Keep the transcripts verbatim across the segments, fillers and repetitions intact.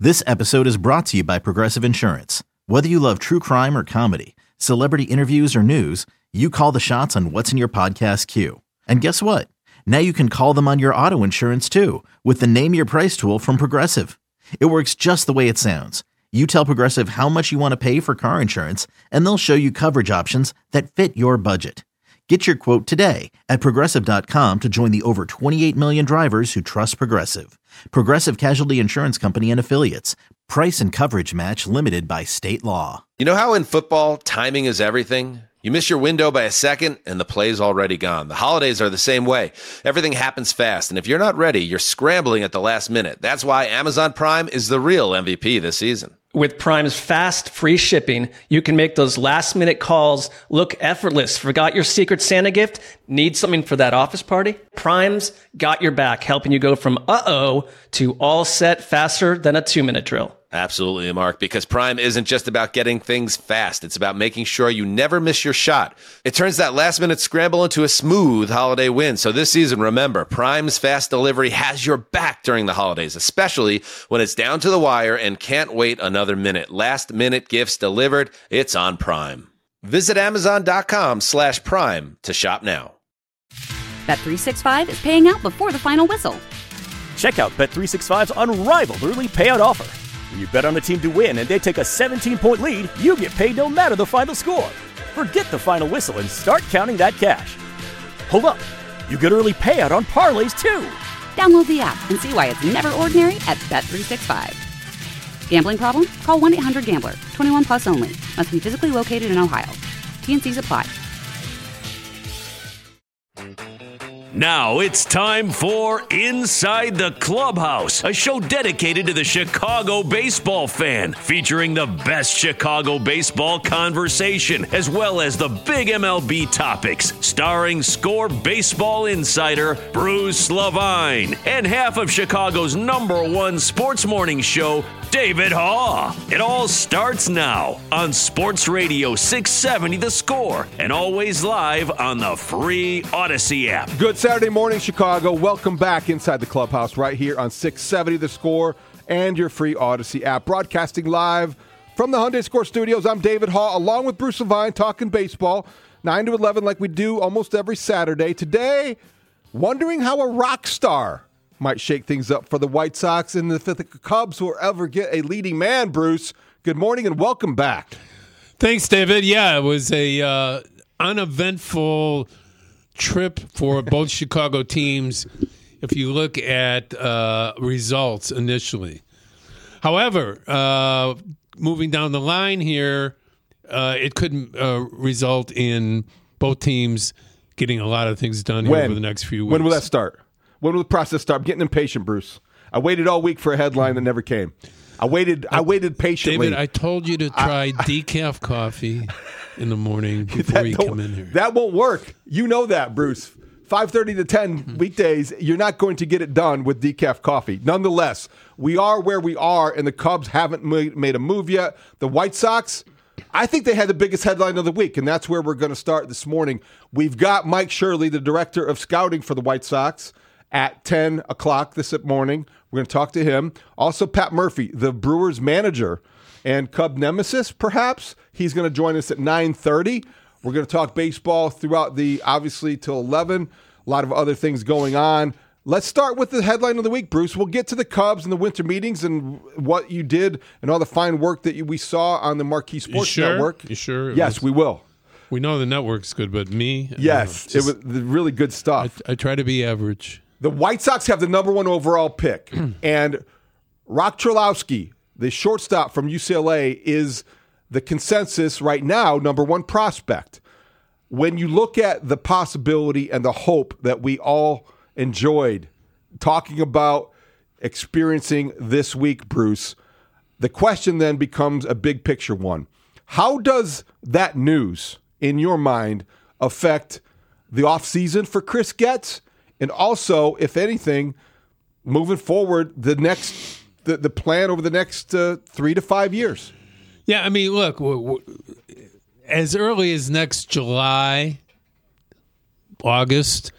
This episode is brought to you by Progressive Insurance. Whether you love true crime or comedy, celebrity interviews or news, you call the shots on what's in your podcast queue. And guess what? Now you can call them on your auto insurance too with the Name Your Price tool from Progressive. It works just the way it sounds. You tell Progressive how much you want to pay for car insurance, and they'll show you coverage options that fit your budget. Get your quote today at Progressive dot com to join the over twenty-eight million drivers who trust Progressive. Progressive Casualty Insurance Company and Affiliates. Price and coverage match limited by state law. You know how in football, timing is everything? You miss your window by a second, and the play's already gone. The holidays are the same way. Everything happens fast, and if you're not ready, you're scrambling at the last minute. That's why Amazon Prime is the real M V P this season. With Prime's fast, free shipping, you can make those last-minute calls look effortless. Forgot your Secret Santa gift? Need something for that office party? Prime's got your back, helping you go from uh-oh to all set faster than a two-minute drill. Absolutely, Mark, because Prime isn't just about getting things fast. It's about making sure you never miss your shot. It turns that last-minute scramble into a smooth holiday win. So this season, remember, Prime's fast delivery has your back during the holidays, especially when it's down to the wire and can't wait another minute. Last-minute gifts delivered, it's on Prime. Visit Amazon.com slash Prime to shop now. Bet three sixty-five is paying out before the final whistle. Check out Bet three sixty-five's unrivaled early payout offer. When you bet on a team to win and they take a seventeen-point lead, you get paid no matter the final score. Forget the final whistle and start counting that cash. Hold up. You get early payout on parlays, too. Download the app and see why it's never ordinary at Bet three sixty-five. Gambling problem? Call one eight hundred gambler. twenty-one plus only. Must be physically located in Ohio. T and Cs apply. Now it's time for Inside the Clubhouse, a show dedicated to the Chicago baseball fan, featuring the best Chicago baseball conversation, as well as the big M L B topics, starring Score baseball insider Bruce Levine, and half of Chicago's number one sports morning show, David Haugh. It all starts now on Sports Radio six seventy The Score, and always live on the free Odyssey app. Good Saturday morning, Chicago. Welcome back inside the clubhouse right here on six seventy The Score and your free Odyssey app. Broadcasting live from the Hyundai Score Studios, I'm David Haugh, along with Bruce Levine, talking baseball, nine to eleven like we do almost every Saturday. Today, wondering how a rock star might shake things up for the White Sox and if the Cubs will ever get a leading man. Bruce, good morning and welcome back. Thanks, David. Yeah, it was a uh, uneventful trip for both Chicago teams if you look at uh, results initially. However, uh, moving down the line here, uh, it could uh, result in both teams getting a lot of things done here when? over the next few weeks. When will that start? When will the process start? I'm getting impatient, Bruce. I waited all week for a headline that never came. I waited I waited patiently. David, I told you to try I, decaf coffee in the morning before you come in here. That won't work. You know that, Bruce. five thirty to ten mm-hmm. weekdays, you're not going to get it done with decaf coffee. Nonetheless, we are where we are, and the Cubs haven't made a move yet. The White Sox, I think they had the biggest headline of the week, and that's where we're going to start this morning. We've got Mike Shirley, the director of scouting for the White Sox, at ten o'clock this morning. We're going to talk to him. Also, Pat Murphy, the Brewers manager and Cub nemesis, perhaps. He's going to join us at nine thirty. We're going to talk baseball throughout the, obviously, till eleven. A lot of other things going on. Let's start with the headline of the week, Bruce. We'll get to the Cubs and the winter meetings and what you did and all the fine work that you, we saw on the Marquee Sports you sure? Network. You sure? Yes, we will. We know the network's good, but me? Yes, uh, just, it was really good stuff. I, I try to be average. The White Sox have the number one overall pick, and Rock Trolowski, the shortstop from U C L A, is the consensus right now number one prospect. When you look at the possibility and the hope that we all enjoyed talking about experiencing this week, Bruce, the question then becomes a big picture one. How does that news, in your mind, affect the offseason for Chris Getz? And also, if anything, moving forward, the next the, the plan over the next uh, three to five years. Yeah, I mean, look, w- w- as early as next July, August,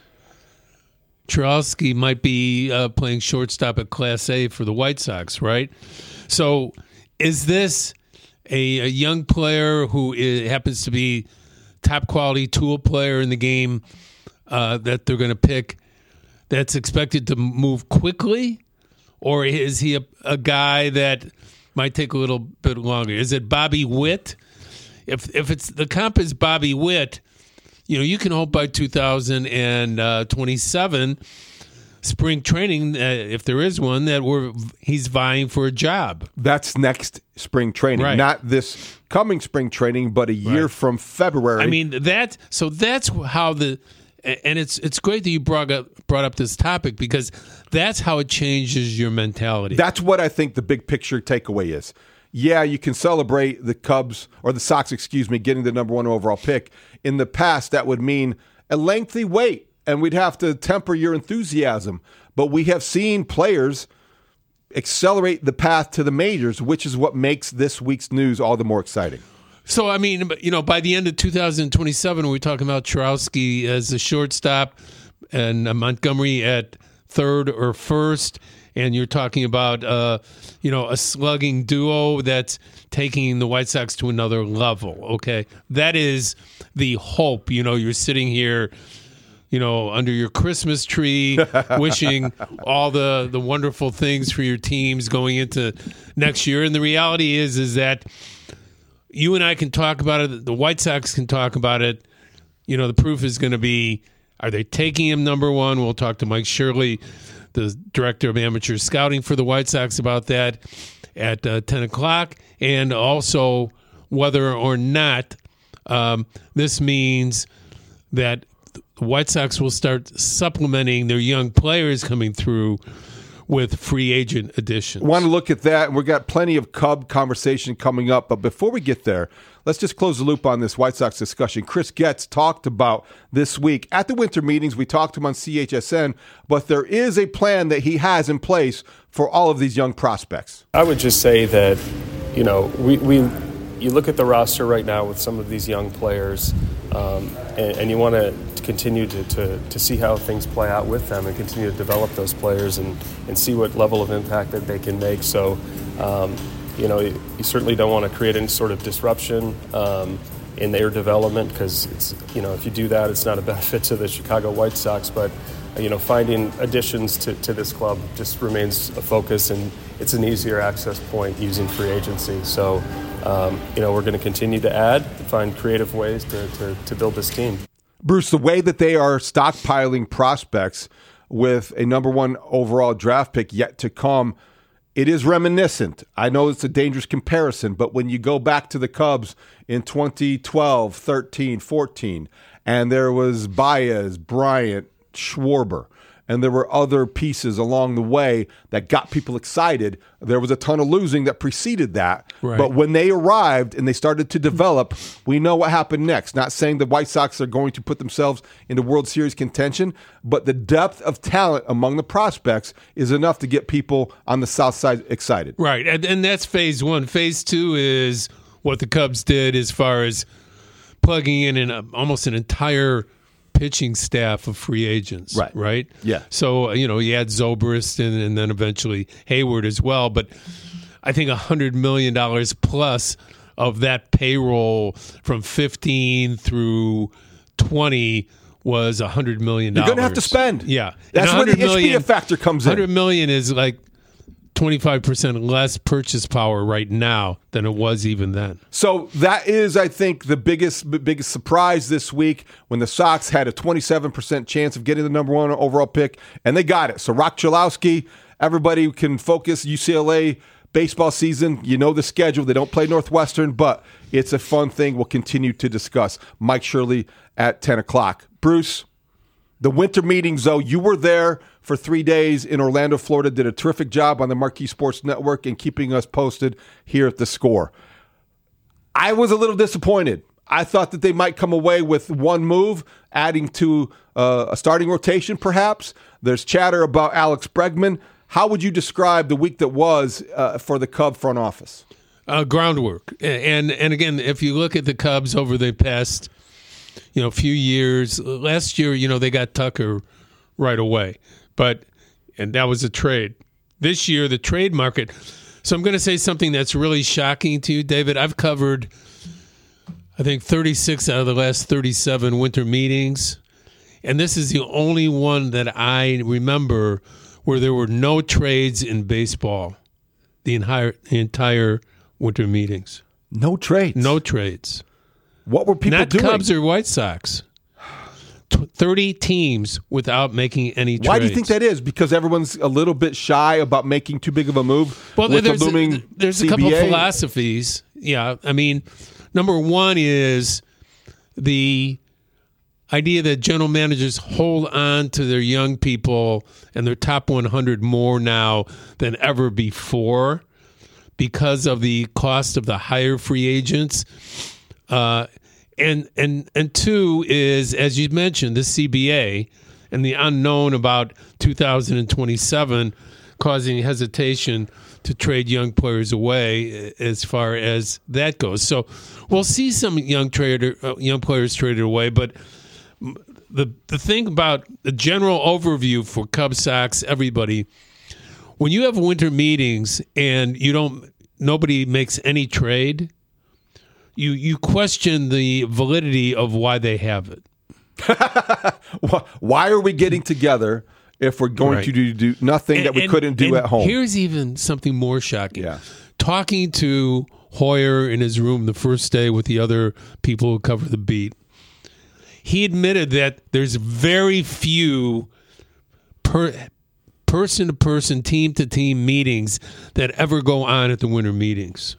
Trelawski might be uh, playing shortstop at Class A for the White Sox, right? So is this a, a young player who is, happens to be top quality tool player in the game uh, that they're going to pick that's expected to move quickly? Or is he a, a guy that might take a little bit longer? Is it Bobby Witt? If if it's the comp is Bobby Witt, you know, you can hope by two thousand twenty-seven spring training, uh, if there is one, that we're he's vying for a job. That's next spring training, right. Not this coming spring training, but a year right. from February. I mean that. So that's how the. And it's it's great that you brought up brought up this topic because that's how it changes your mentality. That's what I think the big picture takeaway is. Yeah, you can celebrate the Cubs or the Sox, excuse me, getting the number one overall pick. In the past, that would mean a lengthy wait, and we'd have to temper your enthusiasm. But we have seen players accelerate the path to the majors, which is what makes this week's news all the more exciting. So, I mean, you know, by the end of two thousand twenty-seven, we're talking about Charowski as a shortstop and uh, Montgomery at third or first. And you're talking about, uh, you know, a slugging duo that's taking the White Sox to another level, okay? That is the hope. You know, you're sitting here, you know, under your Christmas tree, wishing all the, the wonderful things for your teams going into next year. And the reality is, is that you and I can talk about it. The White Sox can talk about it. You know, the proof is going to be, are they taking him number one? We'll talk to Mike Shirley, the director of amateur scouting for the White Sox, about that at uh, ten o'clock. And also whether or not um, this means that the White Sox will start supplementing their young players coming through with free agent additions. Want to look at that. We've got plenty of Cub conversation coming up. But before we get there, let's just close the loop on this White Sox discussion. Chris Getz talked about this week at the winter meetings. We talked to him on C H S N, but there is a plan that he has in place for all of these young prospects. I would just say that, you know, we, we you look at the roster right now with some of these young players, um, and, and you want to continue to, to, to see how things play out with them and continue to develop those players and, and see what level of impact that they can make. So, um, you know, you, you certainly don't want to create any sort of disruption um, in their development because, it's you know, if you do that, it's not a benefit to the Chicago White Sox. But, you know, finding additions to, to this club just remains a focus, and it's an easier access point using free agency. So, um, you know, we're going to continue to add, find creative ways to, to, to build this team. Bruce, the way that they are stockpiling prospects with a number one overall draft pick yet to come, it is reminiscent. I know it's a dangerous comparison, but when you go back to the Cubs in twenty twelve, thirteen, fourteen, and there was Baez, Bryant, Schwarber, and there were other pieces along the way that got people excited. There was a ton of losing that preceded that. Right. But when they arrived and they started to develop, we know what happened next. Not saying the White Sox are going to put themselves into World Series contention, but the depth of talent among the prospects is enough to get people on the South Side excited. Right, and, and that's phase one. Phase two is what the Cubs did as far as plugging in an, uh, almost an entire pitching staff of free agents, right? Right? Yeah. So, you know, you had Zobrist and, and then eventually Hayward as well. But I think one hundred million dollars plus of that payroll from fifteen through twenty was one hundred million dollars. You're going to have to spend. Yeah. That's where the Ishbia factor comes in. one hundred million dollars is like twenty-five percent less purchase power right now than it was even then. So that is, I think, the biggest biggest surprise this week when the Sox had a twenty-seven percent chance of getting the number one overall pick, and they got it. So Rock Chalowski, everybody can focus. U C L A baseball season, you know the schedule. They don't play Northwestern, but it's a fun thing we'll continue to discuss. Mike Shirley at ten o'clock. Bruce, the winter meetings, though, you were there for three days in Orlando, Florida, did a terrific job on the Marquee Sports Network and keeping us posted here at The Score. I was a little disappointed. I thought that they might come away with one move, adding to uh, a starting rotation, perhaps. There's chatter about Alex Bregman. How would you describe the week that was uh, for the Cub front office? Uh, groundwork. And, and again, if you look at the Cubs over the past you know, few years, last year, you know, they got Tucker right away. But, and that was a trade. This year, the trade market, So I'm going to say something that's really shocking to you, David. I've covered, I think, thirty-six out of the last thirty-seven winter meetings, and this is the only one that I remember where there were no trades in baseball the entire, the entire winter meetings. No trades? No trades. What were people Not doing? Cubs or White Sox. thirty teams without making any trades. Why do you think that is? Because everyone's a little bit shy about making too big of a move well, with there's the looming a, there's C B A? a couple of philosophies. Yeah, I mean, number one is the idea that general managers hold on to their young people and their top one hundred more now than ever before because of the cost of the higher free agents. Uh, and and and two is, as you mentioned, the C B A and the unknown about two thousand twenty-seven causing hesitation to trade young players away as far as that goes. So we'll see some young trader, uh, young players traded away, but the the thing about the general overview for Cubs, Sox, everybody, when you have winter meetings and you don't, nobody makes any trade, you you question the validity of why they have it. Why are we getting together if we're going Right. to do, do nothing And- that we and- couldn't do and at home? Here's even something more shocking. Yeah. Talking to Hoyer in his room the first day with the other people who cover the beat, he admitted that there's very few per, person-to-person, team-to-team meetings that ever go on at the winter meetings.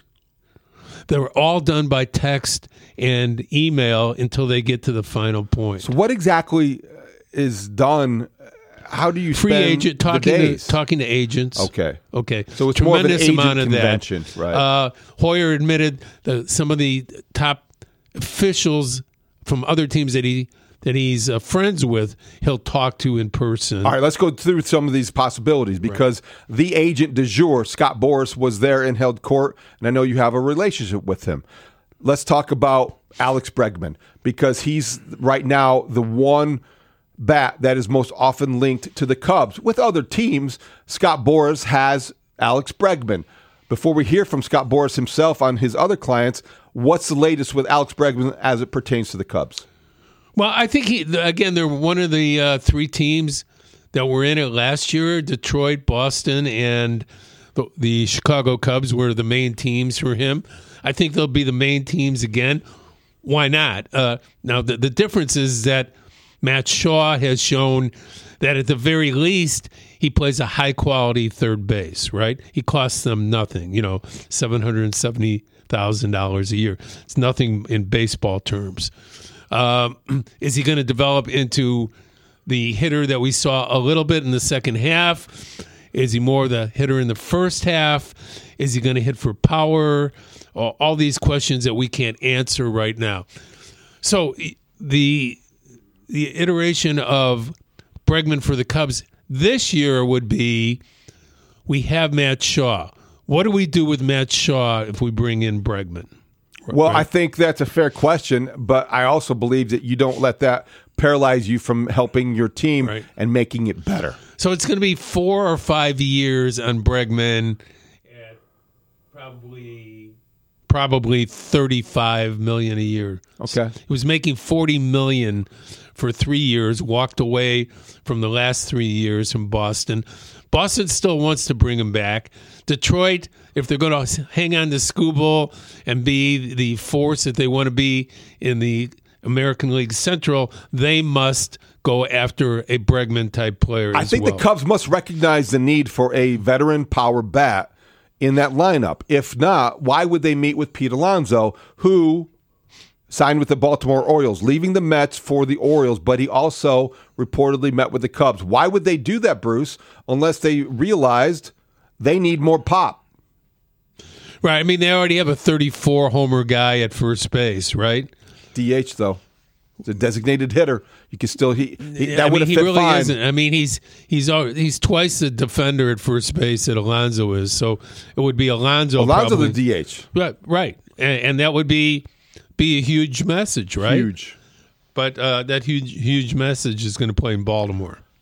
They were all done by text and email until they get to the final point. So what exactly is done? How do you Free spend agent the talking to days? talking to agents. Okay. Okay. So it's more of an Tremendous agent amount of convention, that. right. Uh, Hoyer admitted that some of the top officials from other teams that he that he's uh, friends with, he'll talk to in person. All right, let's go through some of these possibilities because right. the agent de jour, Scott Boras, was there and held court, and I know you have a relationship with him. Let's talk about Alex Bregman because he's right now the one bat that is most often linked to the Cubs. With other teams, Scott Boras has Alex Bregman. Before we hear from Scott Boras himself on his other clients, what's the latest with Alex Bregman as it pertains to the Cubs? Well, I think, he again, they're one of the uh, three teams that were in it last year. Detroit, Boston, and the, the Chicago Cubs were the main teams for him. I think they'll be the main teams again. Why not? Uh, now, the, the difference is that Matt Shaw has shown that at the very least he plays a high-quality third base, right? He costs them nothing, you know, seven hundred seventy thousand dollars a year. It's nothing in baseball terms. Um, is he going to develop into the hitter that we saw a little bit in the second half? Is he more the hitter in the first half? Is he going to hit for power? All, all these questions that we can't answer right now. So the the iteration of Bregman for the Cubs this year would be, we have Matt Shaw. What do we do with Matt Shaw if we bring in Bregman? Well, Right. I think that's a fair question, but I also believe that you don't let that paralyze you from helping your team Right. and making it better. So it's going to be four or five years on Bregman at probably probably thirty-five million dollars a year. Okay. He was making forty million dollars for three years, walked away from the last three years from Boston. Boston still wants to bring him back. Detroit, if they're going to hang on to Skubal and be the force that they want to be in the American League Central, they must go after a Bregman-type player I as think well. the Cubs must recognize the need for a veteran power bat in that lineup. If not, why would they meet with Pete Alonso, who signed with the Baltimore Orioles, leaving the Mets for the Orioles, but he also reportedly met with the Cubs? Why would they do that, Bruce, unless they realized they need more pop? Right. I mean, they already have a thirty-four homer guy at first base, right? D H, though. It's a designated hitter. You can still he, he that I would mean, have he fit really fine. isn't. I mean, he's he's al- he's twice the defender at first base that Alonso is. So it would be Alonso. Alonso probably. the D H. Right, right, and, and that would be be a huge message, right? Huge. But uh, that huge huge message is going to play in Baltimore.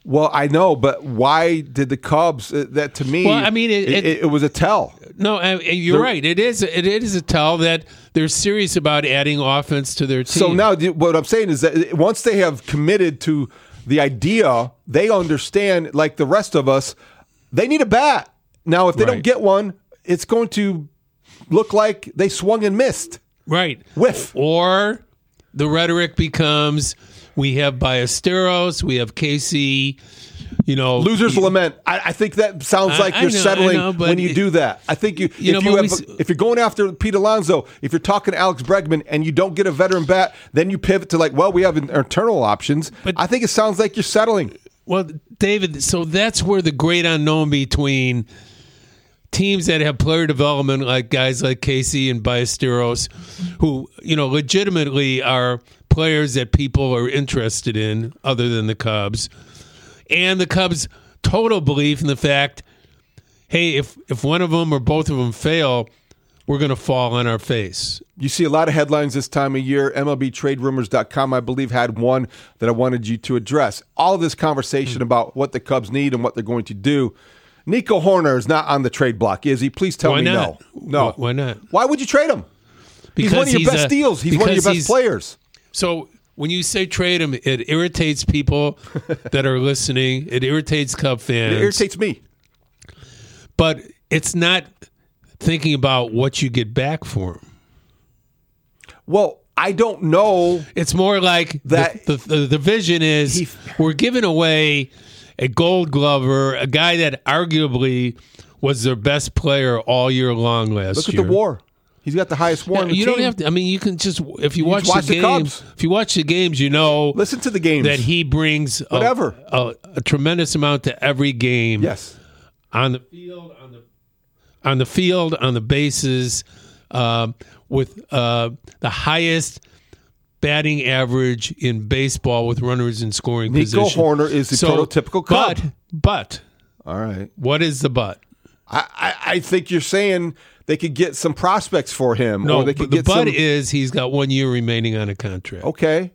Well, I know, but why did the Cubs? Uh, that to me, Well, I mean, it- it, it- it was a tell. No, I, you're They're- right. It is. It is a tell that they're serious about adding offense to their team. So now, the- what I'm saying is that once they have committed to the idea, they understand, like the rest of us, they need a bat. Now, if they don't Right. get one, it's going to look like they swung and missed. right, Whiff. or the rhetoric becomes: we have Ballesteros, we have Casey. You know, Losers you- lament. I, I think that sounds I- like I you're know, I settling know, but when you it- do that. I think you, You if know, you but have, we s- if you're going after Pete Alonso, if you're talking to Alex Bregman and you don't get a veteran bat, then you pivot to like, well, we have internal options. But- I think it sounds like you're settling. Well, David, so that's where the great unknown between teams that have player development, like guys like Casey and Ballesteros, who, you know, legitimately are players that people are interested in other than the Cubs, and the Cubs' total belief in the fact, hey, if, if one of them or both of them fail, we're going to fall on our face. You see a lot of headlines this time of year. M L B Trade Rumors dot com, I believe, had one that I wanted you to address. All of this conversation Hmm. about what the Cubs need and what they're going to do. Nico Horner is not on the trade block, is he? Please tell Why me not? no. No. Why- why not? Why would you trade him? He's one of your he's best a- deals. He's one of your because best he's- players. So when you say trade him, it irritates people that are listening. It irritates Cub fans. It irritates me. But it's not thinking about what you get back for him. Well, I don't know. It's more like That- the, the, the, the vision is He- we're giving away a gold glover, a guy that arguably was their best player all year long last Look at year. the WAR. He's got the highest WAR Yeah, in the you team. don't have to. I mean, you can just if you watch, watch the the games. Cubs. If you watch the games, you know Listen to the games. that he brings a, Whatever. a, a tremendous amount to every game. Yes. on the field, on the on the field, on the bases, um, with uh, the highest batting average in baseball with runners in scoring Nico position. Horner is the prototypical Cub. But but All right. what is the but? I, I, I think you're saying they could get some prospects for him. No, or they could the get but some. is he's got one year remaining on a contract. Okay.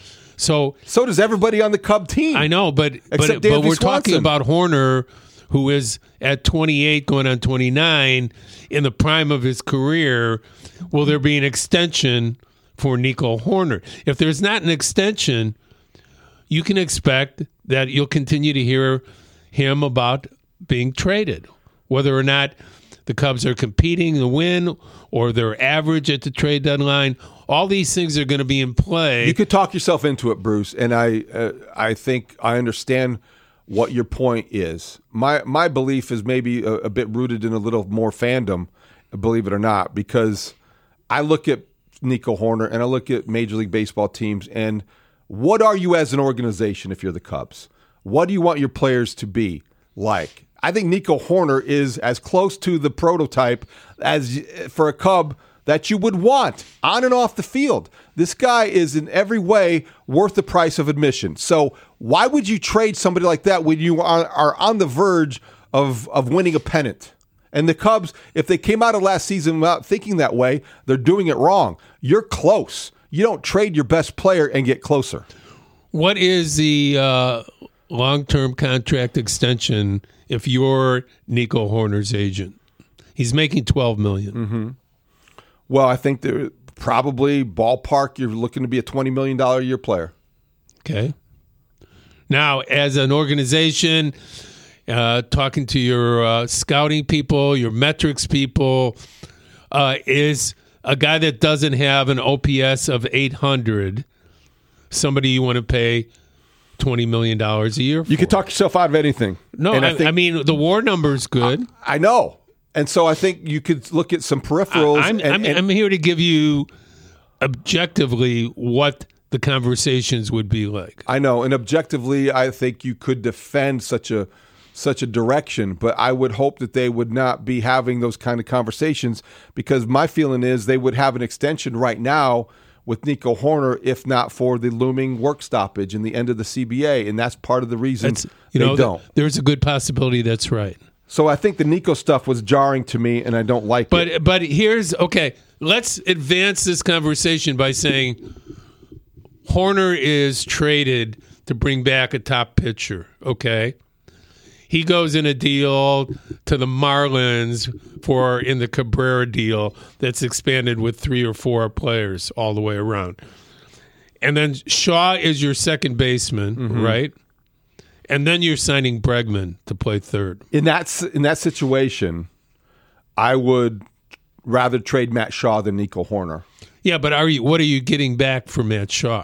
So So does everybody on the Cub team. I know, but but, Except but Dansby we're talking Swanson. about Horner, who is at twenty-eight going on twenty-nine in the prime of his career. Will there be an extension for Nico Horner? If there's not an extension, you can expect that you'll continue to hear him about being traded, whether or not the Cubs are competing to win or they're average at the trade deadline. All these things are going to be in play. You could talk yourself into it, Bruce, and I uh, I think I understand what your point is. My my belief is maybe a, a bit rooted in a little more fandom, believe it or not, because I look at Nico Horner and I look at Major League Baseball teams, and what are you as an organization if you're the Cubs? What do you want your players to be like? I think Nico Horner is as close to the prototype as for a Cub that you would want on and off the field. This guy is in every way worth the price of admission. So why would you trade somebody like that when you are, are on the verge of, of winning a pennant? And the Cubs, if they came out of last season without thinking that way, they're doing it wrong. You're close. You don't trade your best player and get closer. What is the uh, long-term contract extension if you're Nico Horner's agent? He's making twelve million dollars. Mm-hmm. Well, I think they're probably ballpark. You're looking to be a twenty million dollars a year player. Okay. Now, as an organization, uh, talking to your uh, scouting people, your metrics people, uh, is a guy that doesn't have an O P S of eight hundred somebody you want to pay twenty million dollars a year for? You can talk yourself out of anything. No, And I, think- I mean, the WAR number is good. I, I know. And so I think you could look at some peripherals. I'm, and, I'm, and- I'm here to give you objectively what the conversations would be like. I know, and objectively, I think you could defend such a such a direction, but I would hope that they would not be having those kind of conversations, because my feeling is they would have an extension right now with Nico Horner, if not for the looming work stoppage and the end of the C B A, and that's part of the reason That's, you they know, don't. th- there's a good possibility that's right. So I think the Nico stuff was jarring to me, and I don't like But it. but here's okay. Let's advance this conversation by saying Horner is traded to bring back a top pitcher, okay? He goes in a deal to the Marlins for in the Cabrera deal that's expanded with three or four players all the way around. And then Shaw is your second baseman, mm-hmm. right? And then you're signing Bregman to play third. In that in that situation, I would rather trade Matt Shaw than Nico Hoerner. Yeah, but are you? What are you getting back for Matt Shaw?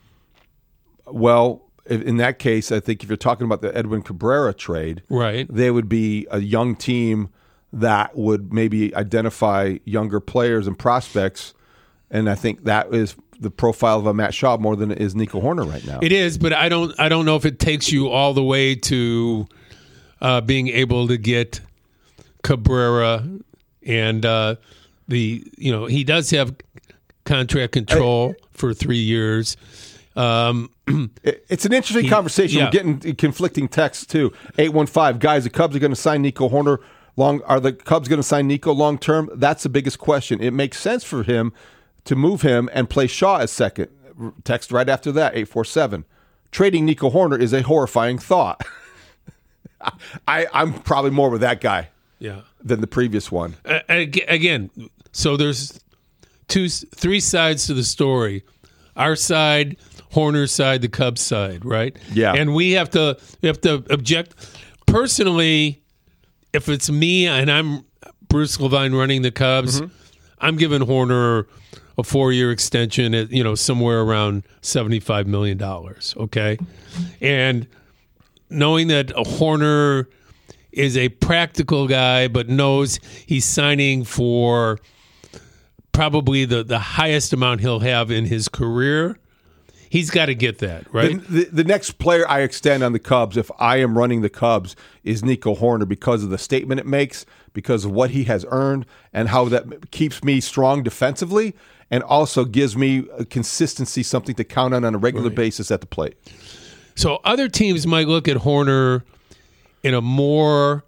Well, in that case, I think if you're talking about the Edwin Cabrera trade, right, they would be a young team that would maybe identify younger players and prospects, and I think that is the profile of a Matt Shaw more than it is Nico Hoerner right now. It is, but I don't I don't know if it takes you all the way to uh, being able to get Cabrera and uh, the you know he does have contract control I, for three years. Um, it's an interesting he, conversation. Yeah. We're getting conflicting texts too. eight one five guys, the Cubs are going to sign Nico Hoerner. Long are the Cubs going to sign Nico long term? That's the biggest question. It makes sense for him to move him and play Shaw as second. Text right after that, eight four seven. Trading Nico Hoerner is a horrifying thought. I, I'm probably more with that guy yeah. than the previous one. Uh, again, so there's two, three sides to the story. Our side, Hoerner's side, the Cubs side, right? Yeah. And we have to we have to object. Personally, if it's me and I'm Bruce Levine running the Cubs, mm-hmm. I'm giving Hoerner a four-year extension at, you know, somewhere around seventy-five million dollars, okay? And knowing that a Hoerner is a practical guy but knows he's signing for probably the, the highest amount he'll have in his career, he's got to get that, right? The, the, the next player I extend on the Cubs, if I am running the Cubs, is Nico Hoerner because of the statement it makes, because of what he has earned, and how that keeps me strong defensively, and also gives me a consistency, something to count on on a regular right. basis at the plate. So other teams might look at Hoerner in a more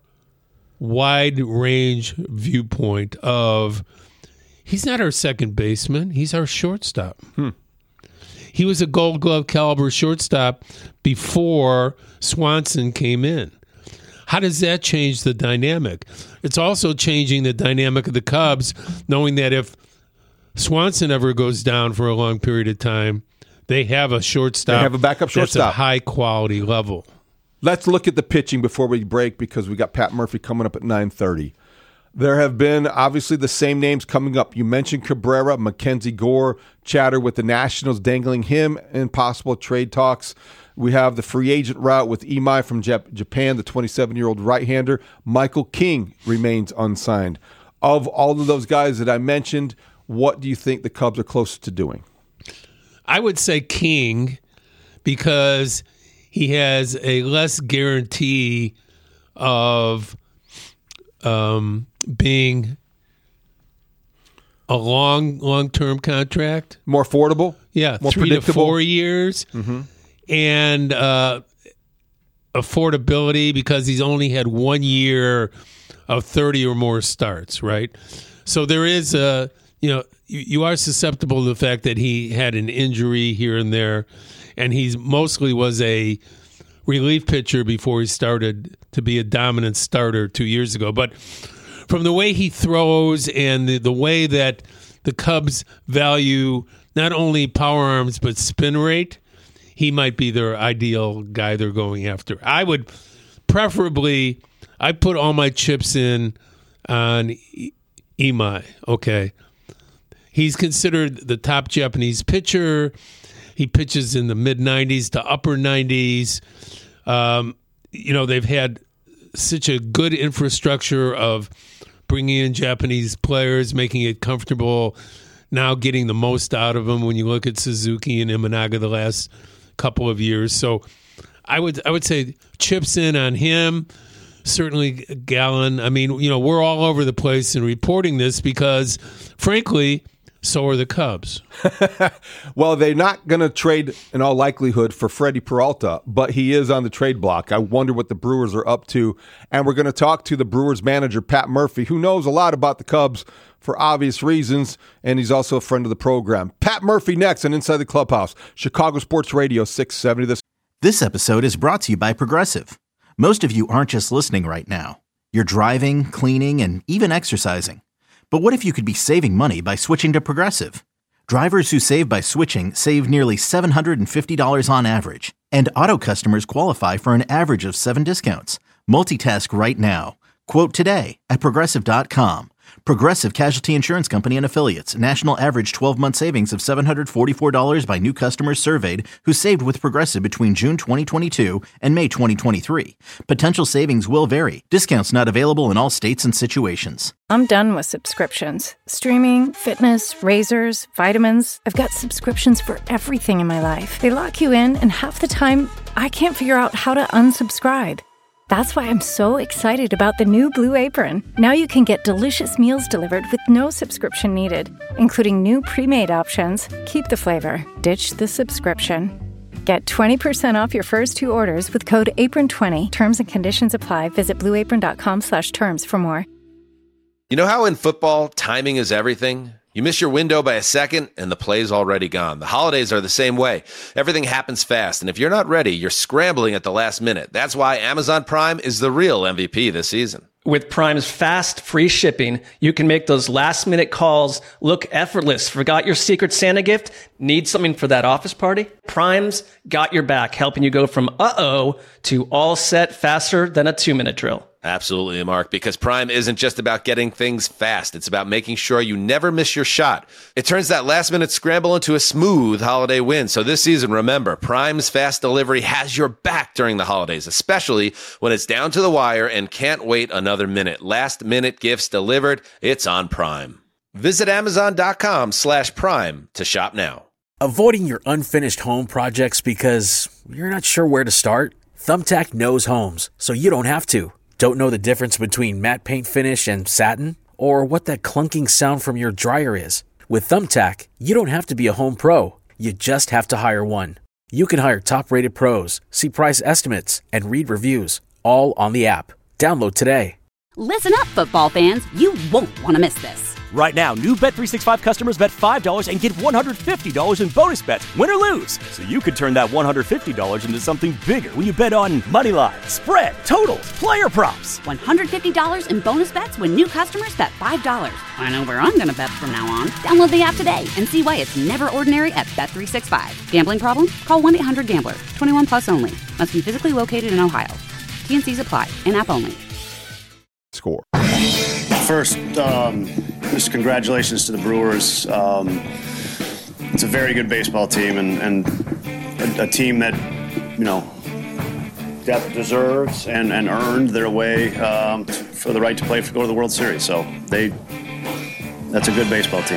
wide-range viewpoint of, he's not our second baseman, he's our shortstop. Hmm. He was a Gold Glove caliber shortstop before Swanson came in. How does that change the dynamic? It's also changing the dynamic of the Cubs, knowing that if Swanson ever goes down for a long period of time, they have a shortstop. They have a backup shortstop. That's a high-quality level. Let's look at the pitching before we break, because we got Pat Murphy coming up at nine thirty. There have been, obviously, the same names coming up. You mentioned Cabrera, Mackenzie Gore, chatter with the Nationals, dangling him in possible trade talks. We have the free agent route with Imai from Jap- Japan, the twenty-seven-year-old right-hander. Michael King remains unsigned. Of all of those guys that I mentioned, what do you think the Cubs are closest to doing? I would say King, because he has a less guarantee of um, being a long, long-term contract. More affordable? Yeah, more three to four years. Mm-hmm. And uh, affordability, because he's only had one year of thirty or more starts, right? So there is a, you know, you, you are susceptible to the fact that he had an injury here and there, and he's mostly was a relief pitcher before he started to be a dominant starter two years ago. But from the way he throws and the, the way that the Cubs value not only power arms but spin rate, he might be their ideal guy they're going after. I would preferably, I put all my chips in on Imai, okay? He's considered the top Japanese pitcher. He pitches in the mid nineties to upper nineties. Um, you know, they've had such a good infrastructure of bringing in Japanese players, making it comfortable, now getting the most out of them when you look at Suzuki and Imanaga the last couple of years. So I would I would say chips in on him. Certainly Gallen. I mean, you know, we're all over the place in reporting this because, frankly, so are the Cubs. Well, they're not going to trade, in all likelihood, for Freddie Peralta, but he is on the trade block. I wonder what the Brewers are up to. And we're going to talk to the Brewers manager, Pat Murphy, who knows a lot about the Cubs for obvious reasons, and he's also a friend of the program. Pat Murphy next on Inside the Clubhouse, Chicago Sports Radio six seventy. This This episode is brought to you by Progressive. Most of you aren't just listening right now. You're driving, cleaning, and even exercising. But what if you could be saving money by switching to Progressive? Drivers who save by switching save nearly seven hundred fifty dollars on average. And auto customers qualify for an average of seven discounts. Multitask right now. Quote today at Progressive dot com. Progressive Casualty Insurance Company and Affiliates. National average twelve-month savings of seven hundred forty-four dollars by new customers surveyed who saved with Progressive between June twenty twenty-two and May twenty twenty-three. Potential savings will vary. Discounts not available in all states and situations. I'm done with subscriptions. Streaming, fitness, razors, vitamins. I've got subscriptions for everything in my life. They lock you in, and half the time, I can't figure out how to unsubscribe. That's why I'm so excited about the new Blue Apron. Now you can get delicious meals delivered with no subscription needed, including new pre-made options. Keep the flavor, ditch the subscription. Get twenty percent off your first two orders with code apron twenty. Terms and conditions apply. Visit blue apron dot com slash terms for more. You know how in football, timing is everything? You miss your window by a second, and the play's already gone. The holidays are the same way. Everything happens fast, and if you're not ready, you're scrambling at the last minute. That's why Amazon Prime is the real M V P this season. With Prime's fast, free shipping, you can make those last-minute calls look effortless. Forgot your Secret Santa gift? Need something for that office party? Prime's got your back, helping you go from uh-oh to all set faster than a two-minute drill. Absolutely, Mark, because Prime isn't just about getting things fast. It's about making sure you never miss your shot. It turns that last-minute scramble into a smooth holiday win. So this season, remember, Prime's fast delivery has your back during the holidays, especially when it's down to the wire and can't wait another minute. Last-minute gifts delivered, it's on Prime. Visit amazon.com slash prime to shop now. Avoiding your unfinished home projects because you're not sure where to start? Thumbtack knows homes, so you don't have to. Don't know the difference between matte paint finish and satin? Or what that clunking sound from your dryer is? With Thumbtack, you don't have to be a home pro. You just have to hire one. You can hire top-rated pros, see price estimates, and read reviews, all on the app. Download today. Listen up, football fans. You won't want to miss this. Right now, new Bet three sixty-five customers bet five dollars and get one hundred fifty dollars in bonus bets, win or lose. So you could turn that one hundred fifty dollars into something bigger when you bet on money line, spread, totals, player props. one hundred fifty dollars in bonus bets when new customers bet five dollars. I know where I'm going to bet from now on. Download the app today and see why it's never ordinary at Bet three sixty-five. Gambling problem? Call one eight hundred gambler. twenty-one plus only. Must be physically located in Ohio. T and C's apply. In-app only. Score. First, um, just congratulations to the Brewers. Um, it's a very good baseball team and, and a, a team that, you know, that deserves and, and earned their way um, for the right to play for go to the World Series. So they, that's a good baseball team.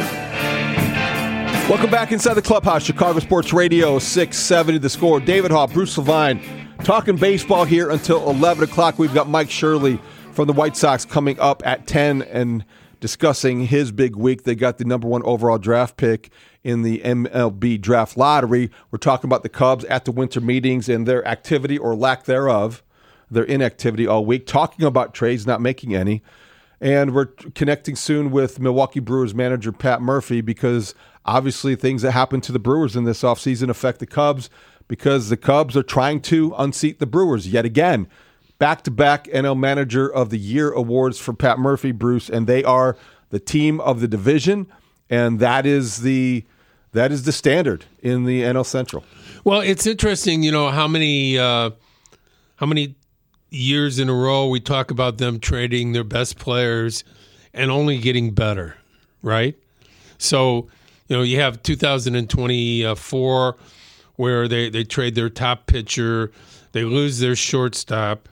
Welcome back inside the clubhouse. Chicago Sports Radio six seventy The Score. David Hall, Bruce Levine, talking baseball here until eleven o'clock. We've got Mike Shirley from the White Sox coming up at ten and discussing his big week. They got the number one overall draft pick in the M L B draft lottery. We're talking about the Cubs at the winter meetings and their activity or lack thereof, their inactivity all week, talking about trades, not making any. And we're connecting soon with Milwaukee Brewers manager Pat Murphy because obviously things that happen to the Brewers in this offseason affect the Cubs because the Cubs are trying to unseat the Brewers yet again. Back-to-back N L Manager of the Year awards for Pat Murphy, Bruce, and they are the team of the division, and that is the that is the standard in the N L Central. Well, it's interesting, you know, how many uh, how many years in a row we talk about them trading their best players and only getting better, right? So, you know, you have two thousand twenty-four where they, they trade their top pitcher, they lose their shortstop,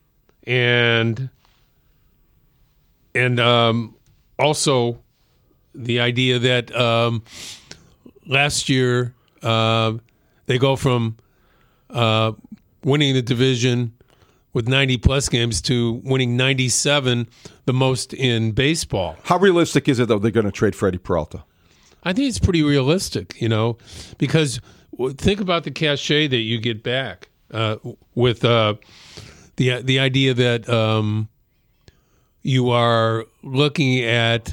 and and um, also the idea that um, last year uh, they go from uh, winning the division with ninety-plus games to winning ninety-seven, the most in baseball. How realistic is it, though, they're going to trade Freddie Peralta? I think it's pretty realistic, you know, because think about the cachet that you get back uh, with uh, the the idea that um, you are looking at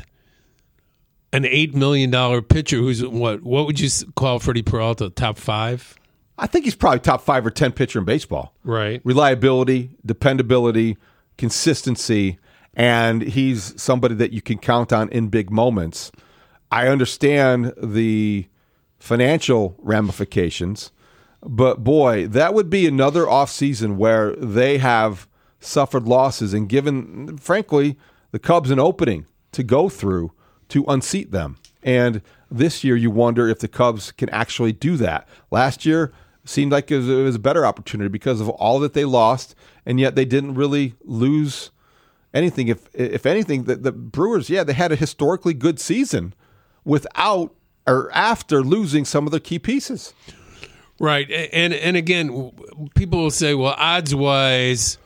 an eight million dollars pitcher who's, what what would you call Freddie Peralta, top five? I think he's probably top five or ten pitcher in baseball. Right. Reliability, dependability, consistency, and he's somebody that you can count on in big moments. I understand the financial ramifications, but boy, that would be another offseason where they have suffered losses and given, frankly, the Cubs an opening to go through to unseat them. And this year you wonder if the Cubs can actually do that. Last year seemed like it was, it was a better opportunity because of all that they lost, and yet they didn't really lose anything. If if anything, the, the Brewers, yeah, they had a historically good season without or after losing some of their key pieces. Right. And and again, people will say, well, odds-wise,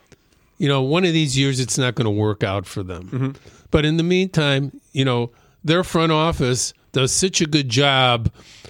you know, one of these years it's not going to work out for them. Mm-hmm. But in the meantime, you know, their front office does such a good job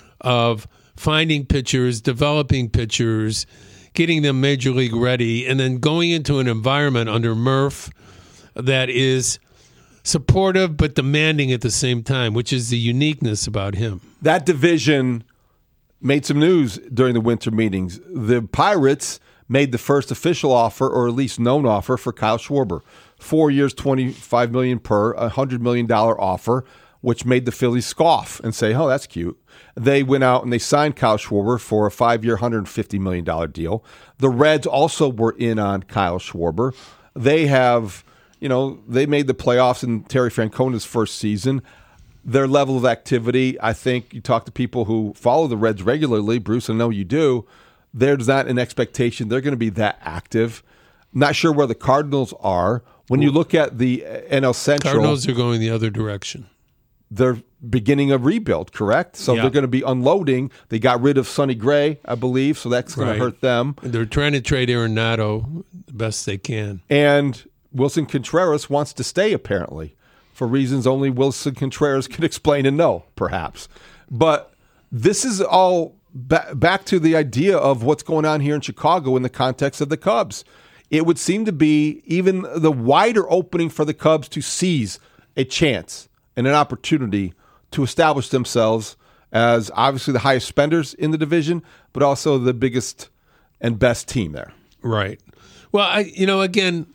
of finding pitchers, developing pitchers, getting them major league ready, and then going into an environment under Murph that is supportive but demanding at the same time, which is the uniqueness about him. That division made some news during the winter meetings. The Pirates made the first official offer, or at least known offer, for Kyle Schwarber. Four years, twenty-five million dollars per, a one hundred million dollars offer, which made the Phillies scoff and say, oh, that's cute. They went out and they signed Kyle Schwarber for a five-year, one hundred fifty million dollars deal. The Reds also were in on Kyle Schwarber. They have, you know, they made the playoffs in Terry Francona's first season. Their level of activity, I think you talk to people who follow the Reds regularly, Bruce, I know you do, there's not an expectation they're going to be that active. Not sure where the Cardinals are. When you look at the N L Central, Cardinals are going the other direction. They're beginning a rebuild, correct? So yeah. They're going to be unloading. They got rid of Sonny Gray, I believe, so that's going right. to hurt them. They're trying to trade Arenado the best they can. And Wilson Contreras wants to stay, apparently, for reasons only Wilson Contreras can explain and know, perhaps. But this is all ba- back to the idea of what's going on here in Chicago in the context of the Cubs. It would seem to be even the wider opening for the Cubs to seize a chance and an opportunity to establish themselves as obviously the highest spenders in the division, but also the biggest and best team there. Right. Well, I, you know, again,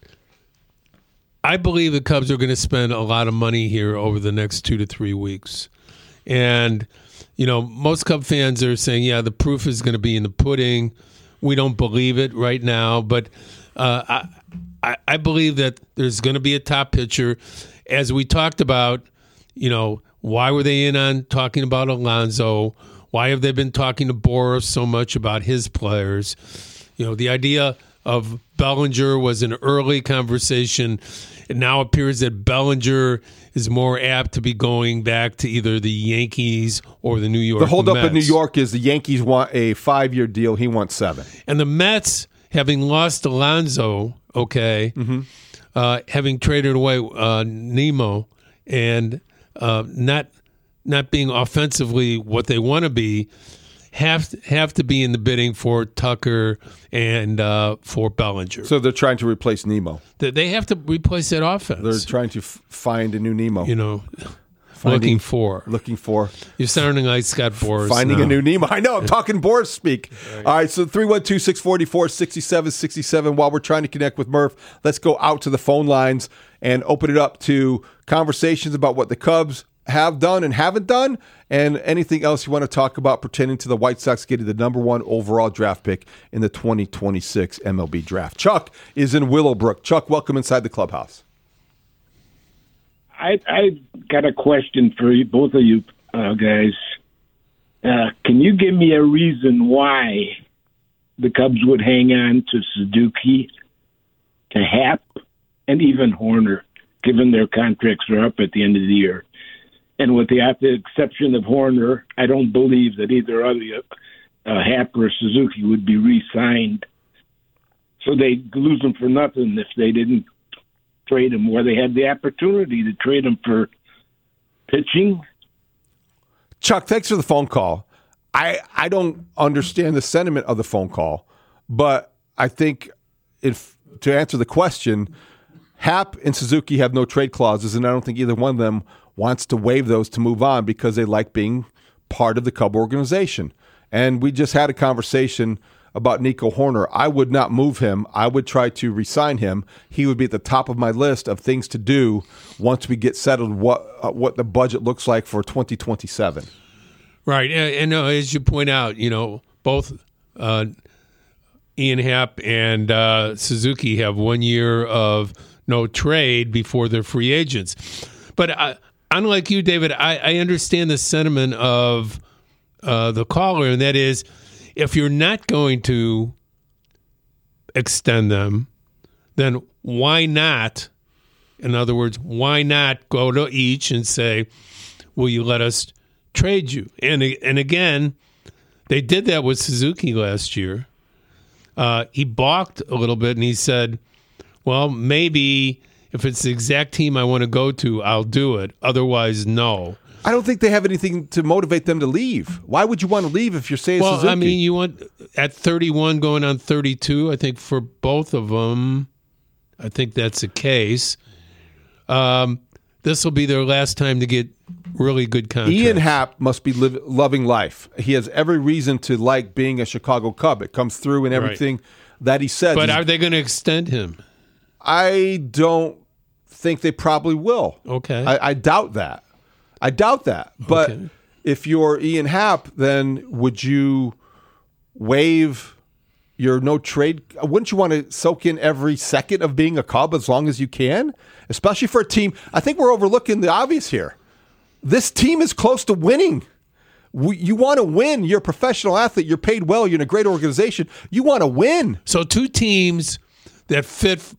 I believe the Cubs are going to spend a lot of money here over the next two to three weeks. And, you know, most Cub fans are saying, yeah, the proof is going to be in the pudding. We don't believe it right now, but uh, I, I, I believe that there's going to be a top pitcher. As we talked about, you know, why were they in on talking about Alonso? Why have they been talking to Boras so much about his players? You know, the idea of Bellinger was an early conversation. It now appears that Bellinger is more apt to be going back to either the Yankees or the New York Mets. The holdup in New York is the Yankees want a five-year deal. He wants seven. And the Mets, having lost Alonso, okay, mm-hmm. uh, having traded away uh, Nemo, and uh, not not being offensively what they want to be, have to, have to be in the bidding for Tucker and uh, for Bellinger. So they're trying to replace Nemo. They, they have to replace that offense. They're trying to f- find a new Nemo. You know, Finding, looking for. Looking for. You're sounding like Scott Boras. Finding now. a new Nemo. I know, I'm talking Boras speak. Right. All right, so three one two, six four four, six seven six seven. While we're trying to connect with Murph, let's go out to the phone lines and open it up to conversations about what the Cubs have done and haven't done, and anything else you want to talk about pertaining to the White Sox getting the number one overall draft pick in the twenty twenty-six M L B draft. Chuck is in Willowbrook. Chuck, welcome inside the clubhouse. I I got a question for you, both of you uh, guys. Uh, can you give me a reason why the Cubs would hang on to Suzuki, to Happ, and even Horner, given their contracts are up at the end of the year? And with the, the exception of Horner, I don't believe that either of the uh, Happ or Suzuki would be re-signed. So they'd lose them for nothing if they didn't trade him, where they had the opportunity to trade him for pitching. Chuck, thanks for the phone call. I, I don't understand the sentiment of the phone call, but I think if to answer the question, Happ and Suzuki have no trade clauses, and I don't think either one of them wants to waive those to move on because they like being part of the Cub organization. And we just had a conversation about Nico Horner. I would not move him. I would try to re-sign him. He would be at the top of my list of things to do once we get settled what uh, what the budget looks like for twenty twenty-seven. Right. And, and uh, as you point out, you know, both uh, Ian Happ and uh, Suzuki have one year of no trade before they're free agents. But I, unlike you, David, I, I understand the sentiment of uh, the caller, and that is, if you're not going to extend them, then why not, in other words, why not go to each and say, will you let us trade you? And and again, they did that with Suzuki last year. Uh, he balked a little bit, and he said, well, maybe if it's the exact team I want to go to, I'll do it. Otherwise, no. I don't think they have anything to motivate them to leave. Why would you want to leave if you're saying well, Suzuki? I mean, you want at thirty-one going on thirty-two, I think for both of them, I think that's the case. Um, this will be their last time to get really good contracts. Ian Happ must be live, loving life. He has every reason to like being a Chicago Cub. It comes through in everything right. that he said. But are they going to extend him? I don't think they probably will. Okay. I, I doubt that. I doubt that. But okay. if you're Ian Happ, then would you waive your no trade? Wouldn't you want to soak in every second of being a Cub as long as you can? Especially for a team. I think we're overlooking the obvious here. This team is close to winning. We, you want to win. You're a professional athlete. You're paid well. You're in a great organization. You want to win. So two teams that fit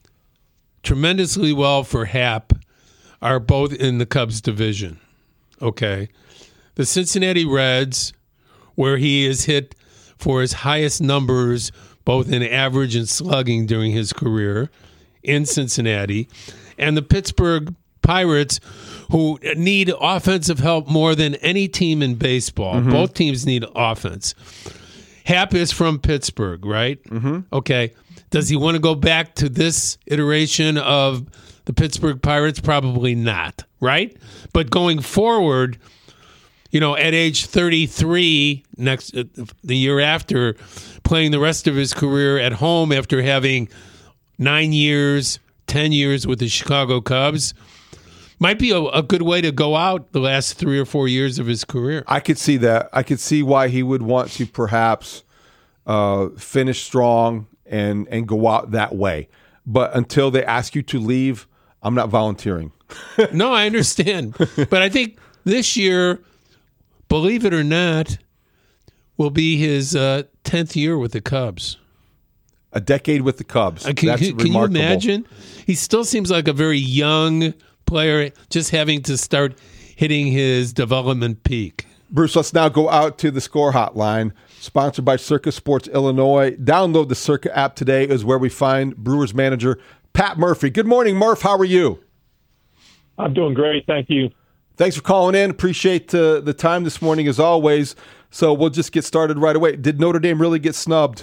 tremendously well for Happ are both in the Cubs division. Okay. The Cincinnati Reds, where he is hit for his highest numbers, both in average and slugging during his career in Cincinnati, and the Pittsburgh Pirates, who need offensive help more than any team in baseball. Mm-hmm. Both teams need offense. Happ is from Pittsburgh, right? Mm-hmm. Okay. Does he want to go back to this iteration of the Pittsburgh Pirates? Probably not, right? But going forward, you know, at age thirty-three, next uh, the year after, playing the rest of his career at home after having nine years, ten years with the Chicago Cubs, might be a, a good way to go out the last three or four years of his career. I could see that. I could see why he would want to perhaps uh, finish strong and and go out that way. But until they ask you to leave, I'm not volunteering. No, I understand. But I think this year, believe it or not, will be his uh, tenth year with the Cubs. A decade with the Cubs. Uh, can That's can, can you remarkable. imagine? He still seems like a very young player, just having to start hitting his development peak. Bruce, let's now go out to the score hotline, sponsored by Circa Sports Illinois. Download the Circa app today is where we find Brewers manager Pat Murphy. Good morning, Murph. How are you? I'm doing great. Thank you. Thanks for calling in. Appreciate uh, the time this morning as always. So we'll just get started right away. Did Notre Dame really get snubbed?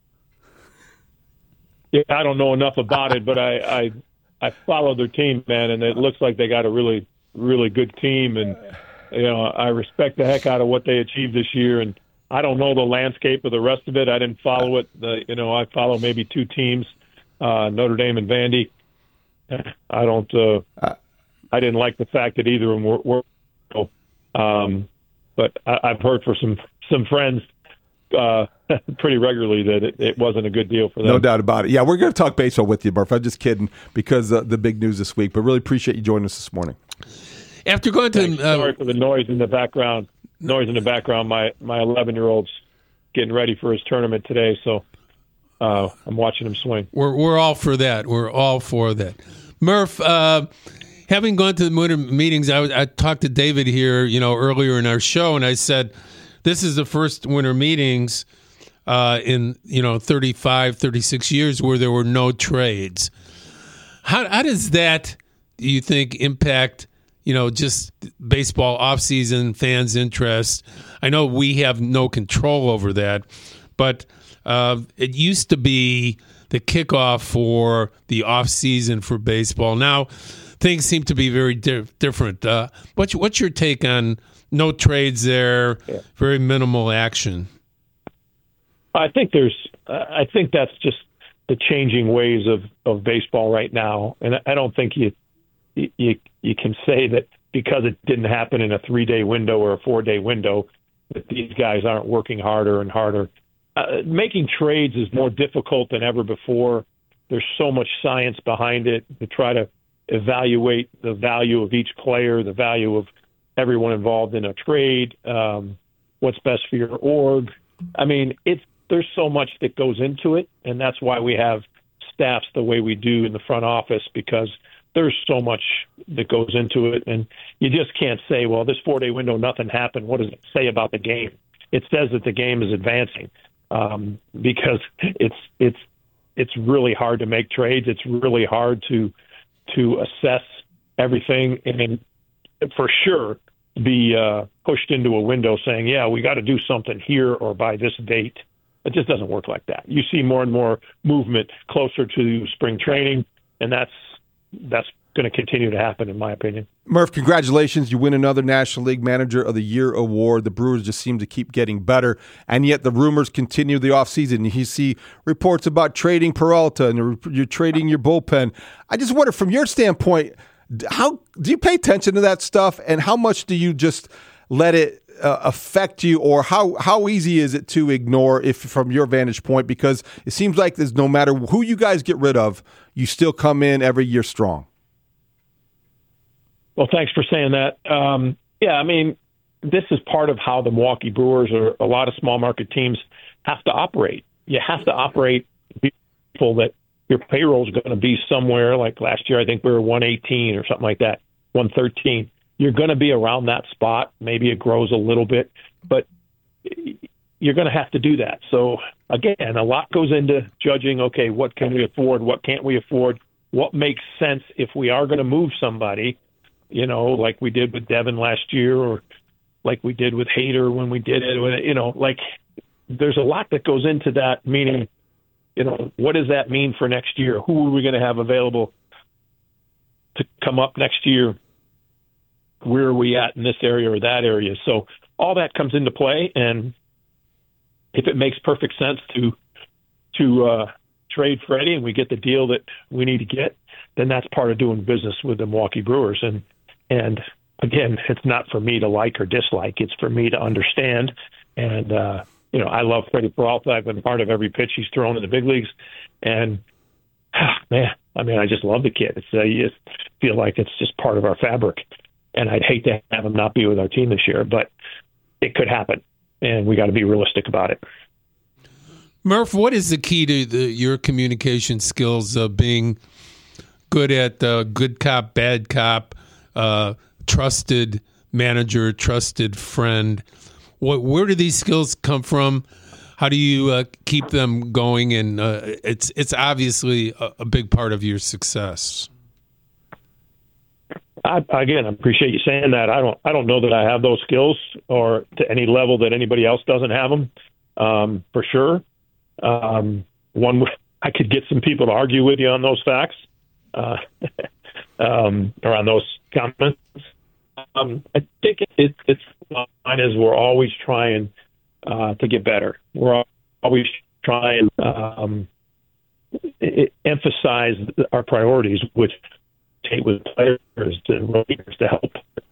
Yeah, I don't know enough about it, but I, I I follow their team, man, and it looks like they got a really, really good team. And, you know, I respect the heck out of what they achieved this year. And I don't know the landscape of the rest of it. I didn't follow it. The, you know, I follow maybe two teams, uh, Notre Dame and Vandy. I don't uh, I didn't like the fact that either of them were, were um, but I, I've heard for some, some friends uh, pretty regularly that it, it wasn't a good deal for them. No doubt about it. Yeah, we're going to talk baseball with you, Murph. I'm just kidding because uh, the big news this week, but really appreciate you joining us this morning. After going to uh, sorry for the noise in the background. Noise in the background. My my eleven-year-old's getting ready for his tournament today, so uh, I'm watching him swing. We're we're all for that. We're all for that. Murph, uh, having gone to the winter meetings, I, I talked to David here, you know, earlier in our show, and I said, this is the first winter meetings uh, in, you know, thirty-five, thirty-six years where there were no trades. How, how does that, do you think, impact, you know, just baseball offseason, fans' interest? I know we have no control over that, but uh, it used to be the kickoff for the offseason for baseball. Now, things seem to be very di- different. Uh, what's what's your take on no trades there, yeah. very minimal action? I think there's. I think that's just the changing ways of, of baseball right now, and I don't think you you you can say that because it didn't happen in a three day window or a four day window that these guys aren't working harder and harder. Uh, making trades is more difficult than ever before. There's so much science behind it to try to evaluate the value of each player, the value of everyone involved in a trade, um, what's best for your org. I mean, it's there's so much that goes into it, and that's why we have staffs the way we do in the front office, because there's so much that goes into it, and you just can't say, well, this four-day window, nothing happened. What does it say about the game? It says that the game is advancing, um, because it's it's it's really hard to make trades. It's really hard to to assess everything, and for sure be uh, pushed into a window saying, yeah, we got to do something here or by this date. It just doesn't work like that. You see more and more movement closer to spring training, and that's that's going to continue to happen, in my opinion. Murph, congratulations. You win another National League Manager of the Year award. The Brewers just seem to keep getting better, and yet the rumors continue the offseason. You see reports about trading Peralta, and you're trading your bullpen. I just wonder, from your standpoint, how do you pay attention to that stuff, and how much do you just let it uh, affect you, or how, how easy is it to ignore if from your vantage point? Because it seems like there's no matter who you guys get rid of, you still come in every year strong. Well, thanks for saying that. Um, yeah, I mean, this is part of how the Milwaukee Brewers or a lot of small market teams have to operate. You have to operate people that your payroll is going to be somewhere, like last year, I think we were one eighteen or something like that, one thirteen. You're going to be around that spot. Maybe it grows a little bit, but you're going to have to do that. So, again, a lot goes into judging, okay, what can we afford? What can't we afford? What makes sense if we are going to move somebody, you know, like we did with Devin last year, or like we did with Hader when we did it, you know, like there's a lot that goes into that, meaning, you know, what does that mean for next year? Who are we going to have available to come up next year? Where are we at in this area or that area? So all that comes into play, and if it makes perfect sense to to uh, trade Freddie and we get the deal that we need to get, then that's part of doing business with the Milwaukee Brewers. And and again, it's not for me to like or dislike; it's for me to understand. And uh, you know, I love Freddie Peralta. I've been part of every pitch he's thrown in the big leagues, and man, I mean, I just love the kid. It's uh, you just feel like it's just part of our fabric. And I'd hate to have him not be with our team this year, but it could happen, and we got to be realistic about it. Murph, what is the key to the, your communication skills of being good at uh, good cop, bad cop, uh, trusted manager, trusted friend? What, where do these skills come from? How do you uh, keep them going? And uh, it's it's obviously a, a big part of your success. I, again, I appreciate you saying that. I don't, I don't know that I have those skills, or to any level that anybody else doesn't have them, um, for sure. Um, one, I could get some people to argue with you on those facts, uh, um, or on those comments. Um, I think it, it, it's fine as we're always trying uh, to get better. We're always trying to um, it, emphasize our priorities, which take with players to leaders to help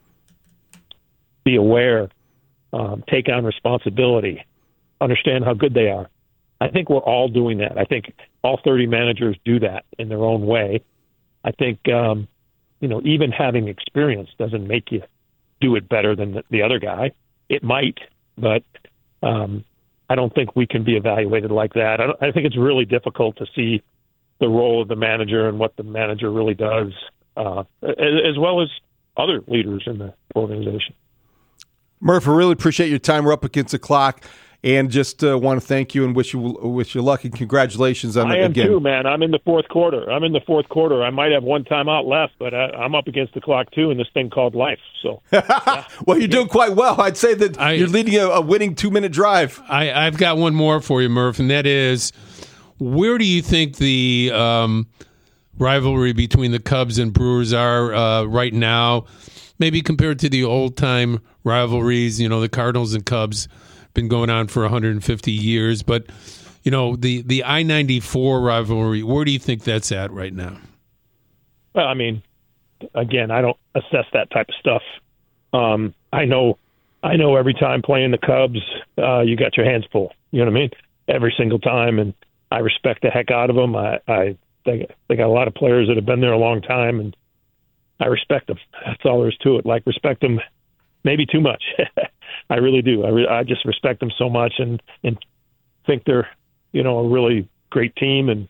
be aware, um, take on responsibility, understand how good they are. I think we're all doing that. I think all thirty managers do that in their own way. I think, um, you know, even having experience doesn't make you do it better than the, the other guy. It might, but um, I don't think we can be evaluated like that. I, don't, I think it's really difficult to see the role of the manager and what the manager really does, uh, as, as well as other leaders in the organization. Murph, I really appreciate your time. We're up against the clock, and just uh, want to thank you and wish you wish you luck and congratulations on I it am again. too, man. I'm in the fourth quarter. I'm in the fourth quarter. I might have one timeout left, but I, I'm up against the clock too in this thing called life. So, yeah. Well, you're doing quite well. I'd say that I, you're leading a, a winning two minute drive. I, I've got one more for you, Murph, and that is, where do you think the um, rivalry between the Cubs and Brewers are uh, right now, maybe compared to the old-time rivalries. You know, the Cardinals and Cubs been going on for one hundred fifty years. But, you know, the, the I ninety-four rivalry, where do you think that's at right now? Well, I mean, again, I don't assess that type of stuff. Um, I know I know every time playing the Cubs, uh, you got your hands full. You know what I mean? Every single time, and I respect the heck out of them. I, I they, they got a lot of players that have been there a long time, and I respect them. That's all there is to it. Like, respect them maybe too much. I really do. I, re- I just respect them so much, and, and think they're, you know, a really great team. And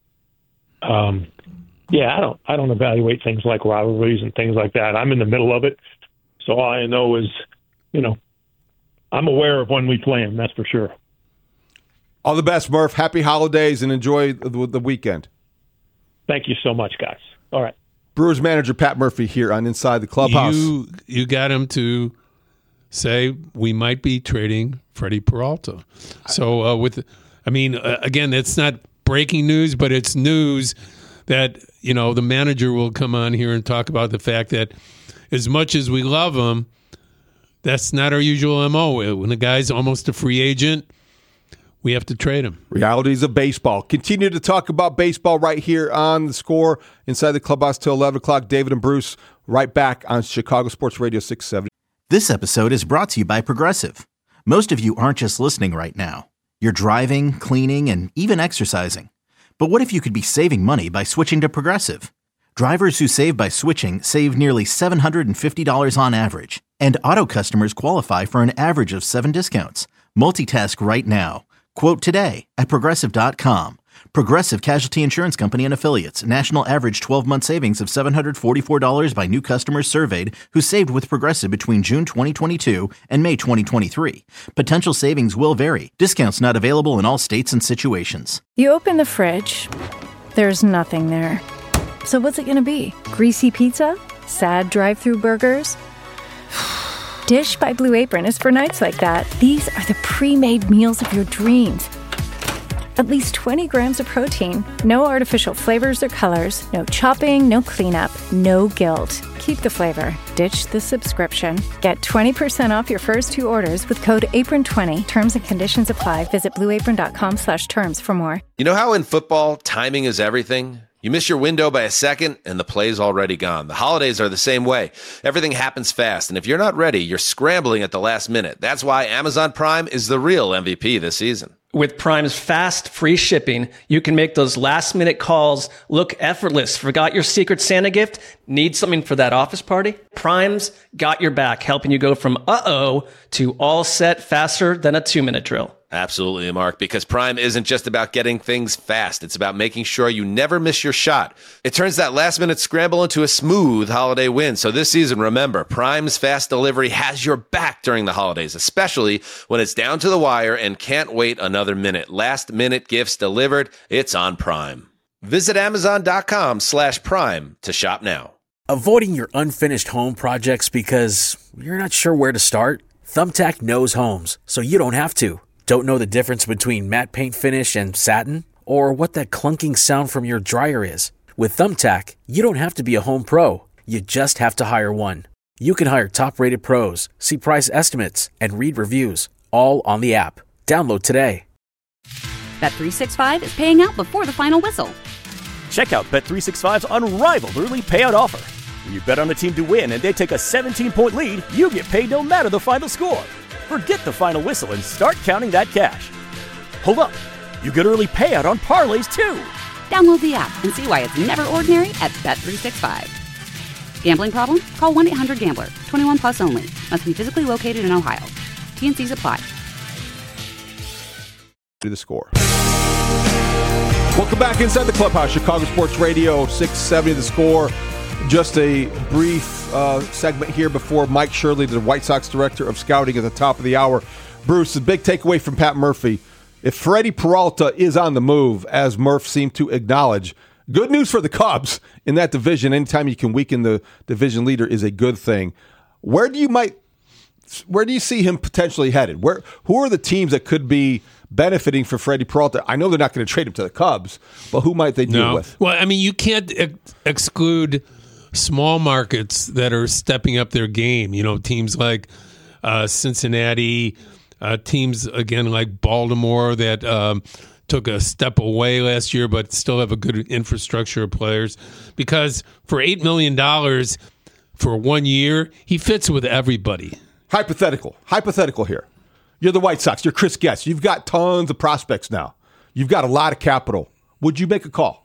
um, yeah, I don't I don't evaluate things like rivalries and things like that. I'm in the middle of it, so all I know is, you know, I'm aware of when we play them. That's for sure. All the best, Murph. Happy holidays and enjoy the, the weekend. Thank you so much, guys. All right. Brewers manager Pat Murphy here on Inside the Clubhouse. You, you got him to say we might be trading Freddie Peralta. So, uh, with, I mean, uh, again, it's not breaking news, but it's news that, you know, the manager will come on here and talk about the fact that as much as we love him, that's not our usual M O. When the guy's almost a free agent, we have to trade him. Realities of baseball. Continue to talk about baseball right here on The Score. Inside the Clubhouse till eleven o'clock. David and Bruce right back on Chicago Sports Radio six seventy. This episode is brought to you by Progressive. Most of you aren't just listening right now. You're driving, cleaning, and even exercising. But what if you could be saving money by switching to Progressive? Drivers who save by switching save nearly seven hundred fifty dollars on average. And auto customers qualify for an average of seven discounts. Multitask right now. Quote today at Progressive dot com. Progressive Casualty Insurance Company and Affiliates. National average twelve-month savings of seven hundred forty-four dollars by new customers surveyed who saved with Progressive between June twenty twenty-two and May twenty twenty-three. Potential savings will vary. Discounts not available in all states and situations. You open the fridge, there's nothing there. So what's it going to be? Greasy pizza? Sad drive-through burgers? Dish by Blue Apron is for nights like that. These are the pre-made meals of your dreams. At least twenty grams of protein, no artificial flavors or colors, no chopping, no cleanup, no guilt. Keep the flavor. Ditch the subscription. Get twenty percent off your first two orders with code apron twenty. Terms and conditions apply. Visit blueapron.com slash terms for more. You know how in football, timing is everything? You miss your window by a second, and the play's already gone. The holidays are the same way. Everything happens fast, and if you're not ready, you're scrambling at the last minute. That's why Amazon Prime is the real M V P this season. With Prime's fast, free shipping, you can make those last-minute calls look effortless. Forgot your Secret Santa gift? Need something for that office party? Prime's got your back, helping you go from uh-oh to all set faster than a two-minute drill. Absolutely, Mark, because Prime isn't just about getting things fast. It's about making sure you never miss your shot. It turns that last-minute scramble into a smooth holiday win. So this season, remember, Prime's fast delivery has your back during the holidays, especially when it's down to the wire and can't wait another minute. Last-minute gifts delivered, it's on Prime. Visit Amazon.com slash Prime to shop now. Avoiding your unfinished home projects because you're not sure where to start? Thumbtack knows homes, so you don't have to. Don't know the difference between matte paint finish and satin? Or what that clunking sound from your dryer is? With Thumbtack, you don't have to be a home pro. You just have to hire one. You can hire top-rated pros, see price estimates, and read reviews, all on the app. Download today. Bet three sixty-five is paying out before the final whistle. Check out Bet three sixty-five's unrivaled early payout offer. When you bet on the team to win and they take a seventeen-point lead, you get paid no matter the final score. Forget the final whistle and start counting that cash. Hold up. You get early payout on parlays, too. Download the app and see why it's never ordinary at Bet three sixty-five. Gambling problem? Call one eight hundred gambler. twenty-one plus only. Must be physically located in Ohio. T and C's apply. To The Score. Welcome back inside the Clubhouse. Chicago Sports Radio six seventy The Score. Just a brief uh, segment here before Mike Shirley, the White Sox director of scouting, at the top of the hour. Bruce, the big takeaway from Pat Murphy. If Freddie Peralta is on the move, as Murph seemed to acknowledge, good news for the Cubs in that division. Anytime you can weaken the division leader is a good thing. Where do you might, where do you see him potentially headed? Where, who are the teams that could be benefiting for Freddie Peralta? I know they're not going to trade him to the Cubs, but who might they deal no. with? Well, I mean, you can't ex- exclude small markets that are stepping up their game. You know, teams like uh, Cincinnati, uh, teams, again, like Baltimore that um, took a step away last year but still have a good infrastructure of players. Because for eight million dollars for one year, he fits with everybody. Hypothetical. Hypothetical here. You're the White Sox. You're Chris Getz. You've got tons of prospects now. You've got a lot of capital. Would you make a call?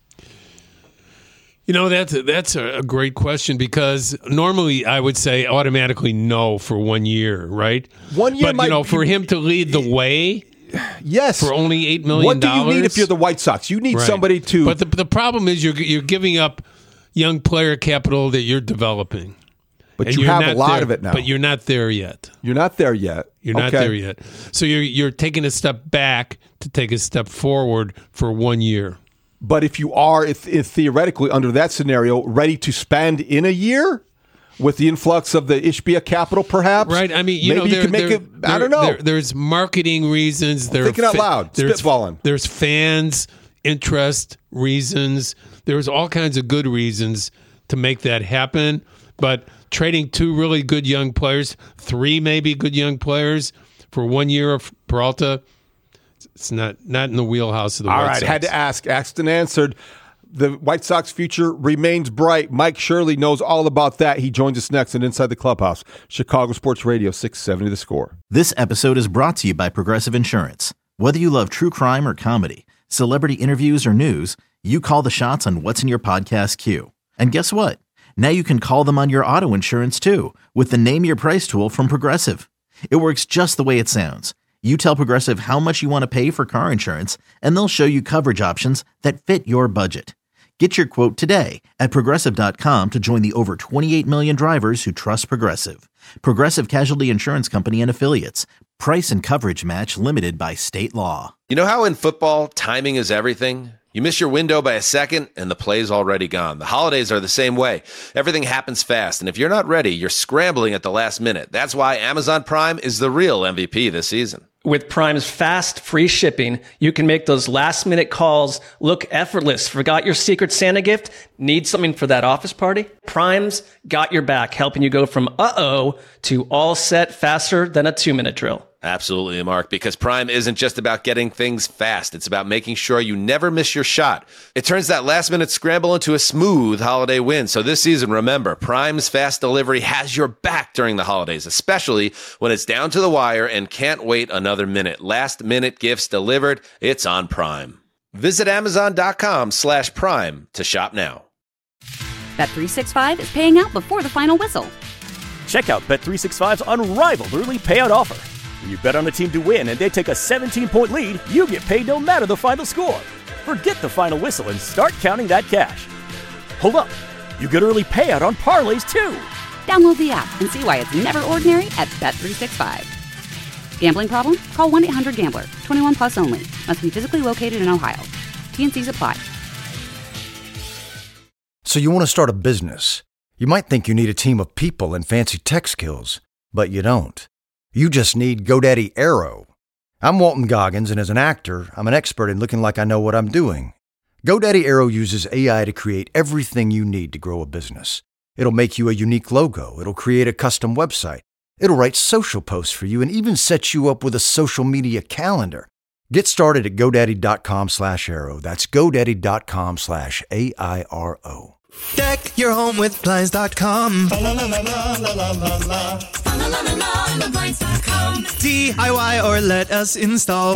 You know, that's a, that's a great question because normally I would say automatically no for one year, right? One year But, might you know, for him to lead the way, yes, for only eight million dollars. What do you need if you're the White Sox? You need Right. somebody to... But the, the problem is you're, you're giving up young player capital that you're developing. But And you you're have not a lot there, of it now. But you're not there yet. You're not there yet. You're not Okay. there yet. So you're you're taking a step back to take a step forward for one year. But if you are, if, if theoretically, under that scenario, ready to spend in a year with the influx of the Ishbia capital, perhaps? Right. I mean, you maybe know, you can make there, it, I don't know. there- there's marketing reasons. There thinking are out loud, there's, spitballing. There's fans, interest reasons. There's all kinds of good reasons to make that happen. But trading two really good young players, three maybe good young players for one year of Peralta, it's not not in the wheelhouse of the All White right, Sox. had to ask. Asked and answered. The White Sox future remains bright. Mike Shirley knows all about that. He joins us next on Inside the Clubhouse. Chicago Sports Radio, six seventy The Score. This episode is brought to you by Progressive Insurance. Whether you love true crime or comedy, celebrity interviews or news, you call the shots on what's in your podcast queue. And guess what? Now you can call them on your auto insurance too with the Name Your Price tool from Progressive. It works just the way it sounds. You tell Progressive how much you want to pay for car insurance, and they'll show you coverage options that fit your budget. Get your quote today at Progressive dot com to join the over twenty-eight million drivers who trust Progressive. Progressive Casualty Insurance Company and Affiliates. Price and coverage match limited by state law. You know how in football, timing is everything? You miss your window by a second, and the play's already gone. The holidays are the same way. Everything happens fast, and if you're not ready, you're scrambling at the last minute. That's why Amazon Prime is the real M V P this season. With Prime's fast, free shipping, you can make those last-minute calls look effortless. Forgot your Secret Santa gift? Need something for that office party? Prime's got your back, helping you go from uh-oh to all set faster than a two-minute drill. Absolutely, Mark, because Prime isn't just about getting things fast. It's about making sure you never miss your shot. It turns that last-minute scramble into a smooth holiday win. So this season, remember, Prime's fast delivery has your back during the holidays, especially when it's down to the wire and can't wait another minute. Last-minute gifts delivered. It's on Prime. Visit Amazon.com slash Prime to shop now. Bet three sixty-five is paying out before the final whistle. Check out Bet three sixty-five's unrivaled early payout offer. When you bet on a team to win and they take a seventeen-point lead, you get paid no matter the final score. Forget the final whistle and start counting that cash. Hold up. You get early payout on parlays, too. Download the app and see why it's never ordinary at Bet three sixty-five. Gambling problem? Call one eight hundred gambler. twenty-one plus only. Must be physically located in Ohio. T N Cs apply. So you want to start a business. You might think you need a team of people and fancy tech skills, but you don't. You just need GoDaddy Aero. I'm Walton Goggins, and as an actor, I'm an expert in looking like I know what I'm doing. GoDaddy Aero uses A I to create everything you need to grow a business. It'll make you a unique logo. It'll create a custom website. It'll write social posts for you and even set you up with a social media calendar. Get started at GoDaddy.com slash Aero. That's GoDaddy.com slash A I R O. Deck your home with Blinds dot com. D I Y or let us install.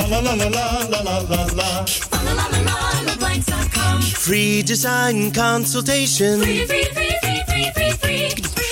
Free design consultation. Free, free, free, free, free, free, free.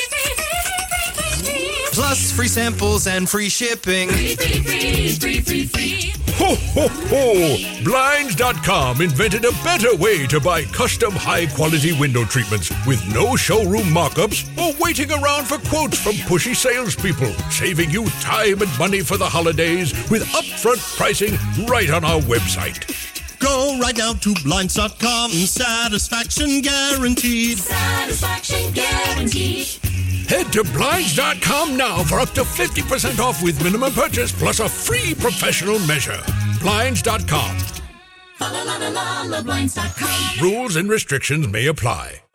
Plus free samples and free shipping. Free, free, free, free, free, free. Ho, ho, ho! Blinds dot com invented a better way to buy custom high-quality window treatments with no showroom mock-ups or waiting around for quotes from pushy salespeople, saving you time and money for the holidays with upfront pricing right on our website. Go right now to Blinds dot com. Satisfaction guaranteed. Satisfaction guaranteed. Head to Blinds dot com now for up to fifty percent off with minimum purchase plus a free professional measure. Blinds dot com. Fa la la la la, Blinds dot com. Rules and restrictions may apply.